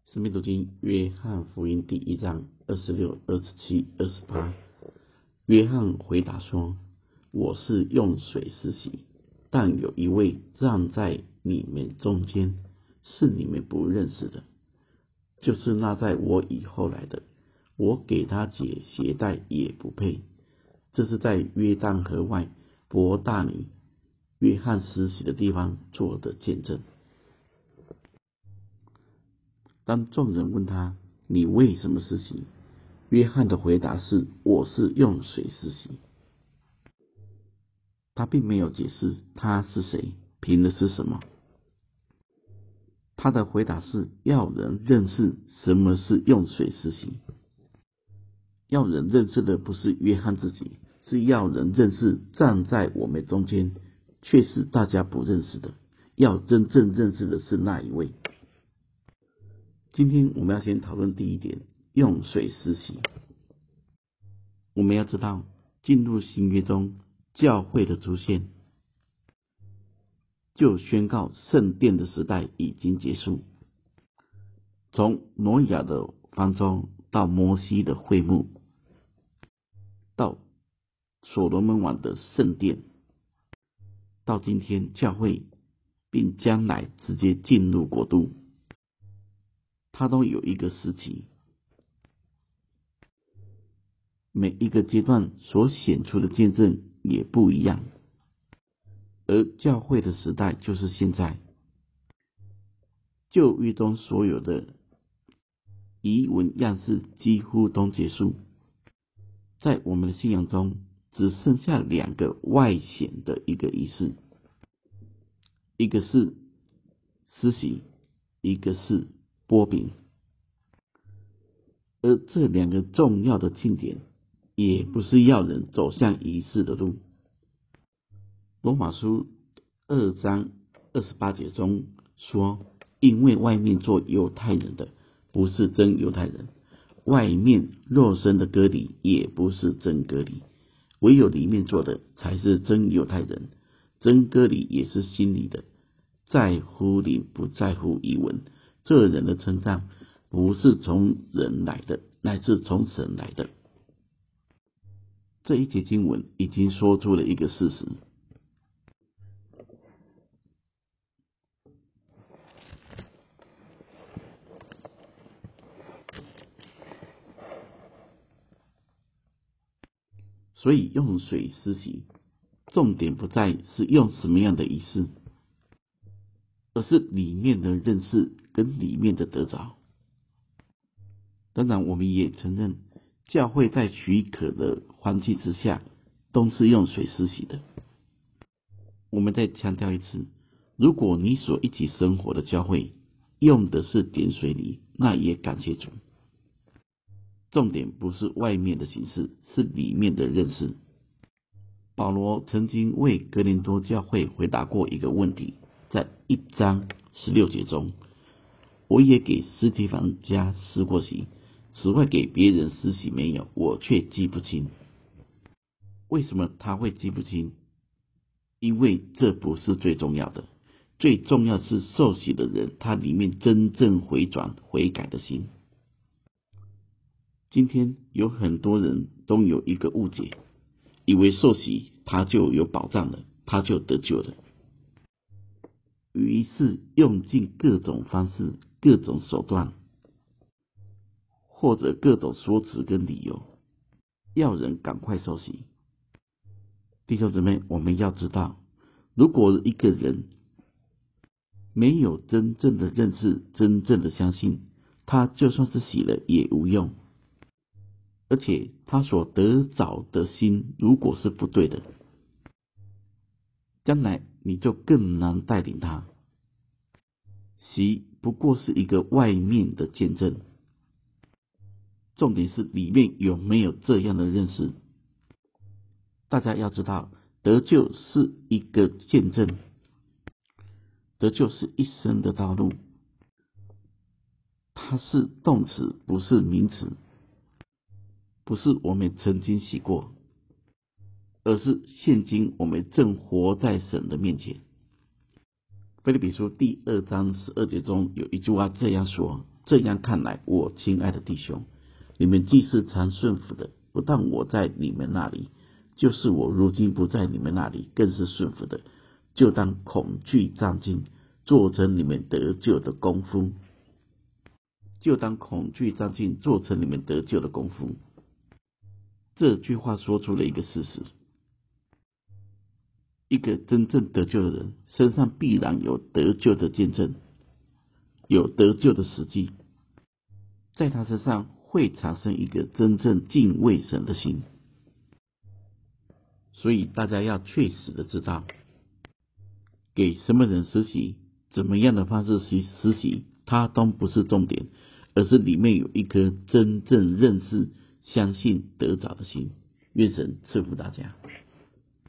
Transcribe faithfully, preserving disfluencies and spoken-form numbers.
生命读经约翰福音第一章二十六、二十七、二十八。约翰回答说：我是用水施洗，但有一位站在你们中间，是你们不认识的，就是那在我以后来的，我给他解鞋带也不配。这是在约旦河外伯大尼约翰施洗的地方做的见证。当众人问他：你为什么施洗？约翰的回答是：我是用水施洗。他并没有解释他是谁，凭的是什么。他的回答是要人认识什么是用水施洗。要人认识的不是约翰自己，是要人认识站在我们中间却是大家不认识的，要真正认识的是那一位。今天我们要先讨论第一点，用水施洗。我们要知道，进入新约中，教会的出现就宣告圣殿的时代已经结束。从挪亚的方舟到摩西的会幕，到所罗门王的圣殿，到今天教会，并将来直接进入国度，它都有一个时期。每一个阶段所显出的见证也不一样，而教会的时代就是现在。旧约中所有的仪文样式几乎都结束，在我们的信仰中只剩下两个外显的一个仪式，一个是施洗，一个是擘饼。而这两个重要的庆典也不是要人走向仪式的路。罗马书二章二十八节中说，因为外面做犹太人的不是真犹太人，外面肉身的割礼也不是真割礼，唯有里面做的才是真犹太人。真割礼也是心里的，在乎灵不在乎仪文。这人的称赞不是从人来的，乃是从神来的。这一节经文已经说出了一个事实，所以用水施洗，重点不在是用什么样的仪式，而是里面的认识跟里面的得着。当然我们也承认，教会在许可的环境之下都是用水施洗的。我们再强调一次，如果你所一起生活的教会用的是点水礼，那也感谢主。重点不是外面的形式，是里面的认识。保罗曾经为哥林多教会回答过一个问题，在一章十六节中，我也给司提反家施过洗，此外给别人施洗没有，我却记不清。为什么他会记不清？因为这不是最重要的，最重要是受洗的人他里面真正回转悔改的心。今天有很多人都有一个误解，以为受洗他就有保障了，他就得救了，于是用尽各种方式、各种手段，或者各种说辞跟理由，要人赶快受洗。弟兄姊妹，我们要知道，如果一个人没有真正的认识、真正的相信，他就算是洗了也无用。而且他所得着的心如果是不对的，将来你就更难带领他。洗不过是一个外面的见证，重点是里面有没有这样的认识。大家要知道，得救是一个见证，得救是一生的道路，它是动词，不是名词，不是我们曾经洗过，而是现今我们正活在神的面前。腓立比书第二章十二节中有一句话这样说： 这样看来，我亲爱的弟兄，你们既是常顺服的，不但我在你们那里，就是我如今不在你们那里，更是顺服的，就当恐惧战惊，做成你们得救的功夫。就当恐惧战惊，做成你们得救的功夫。这句话说出了一个事实：一个真正得救的人，身上必然有得救的见证，有得救的实际，在他身上会产生一个真正敬畏神的心。所以大家要确实的知道，给什么人施洗，怎么样的方式施洗，它都不是重点，而是里面有一颗真正认识、相信、得着的心。愿神赐福大家。